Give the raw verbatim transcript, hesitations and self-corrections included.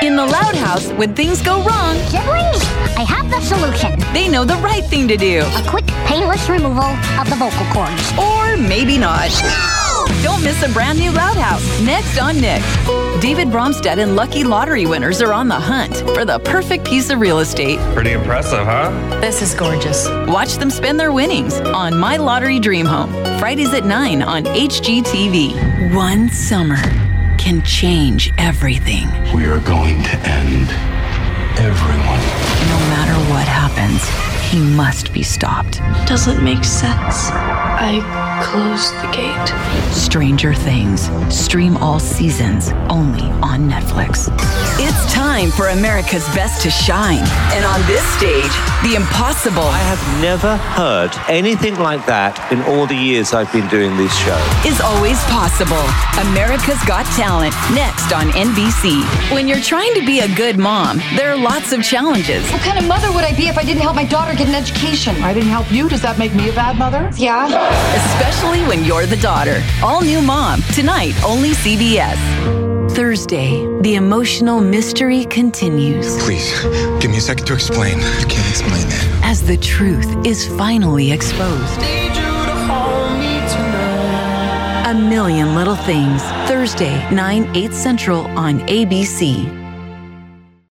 In the Loud House, when things go wrong, Siblings, I have the solution. they know the right thing to do. A quick, painless removal of the vocal cords. Or maybe not. Don't miss a brand new Loud House next on Nick. David Bromstead and lucky lottery winners are on the hunt for the perfect piece of real estate. Pretty impressive, huh? This is gorgeous. Watch them spend their winnings on My Lottery Dream Home. Fridays at nine on H G T V. One summer can change everything. We are going to end everyone. No matter what happens, he must be stopped. Doesn't make sense. I closed the gate. Stranger Things. Stream all seasons only on Netflix. It's time for America's Best to shine. And on this stage, the impossible I have never heard anything like that in all the years I've been doing this show. is always possible. America's Got Talent, next on N B C. When you're trying to be a good mom, there are lots of challenges. What kind of mother would I be if I didn't help my daughter get an education? I didn't help you. Does that make me a bad mother? Yeah. Especially when you're the daughter. All new Mom, tonight, only C B S. Thursday, the emotional mystery continues Please, give me a second to explain. You can't explain that. as the truth is finally exposed. A Million Little Things, Thursday, nine, eight Central on A B C.